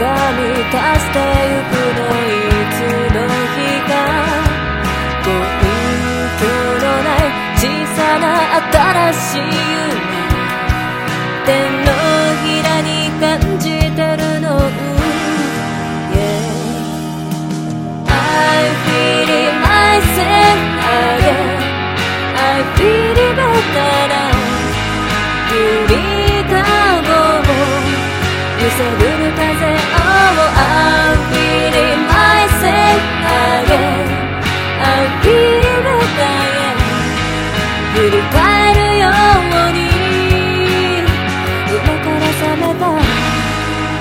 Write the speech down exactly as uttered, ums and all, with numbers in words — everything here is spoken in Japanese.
が満たしてゆくのいつの日か根拠のない小さな新しい夢手のひらに感じてるの、yeah. I feel it myself again I feel it better now ゆりかごを揺さぶる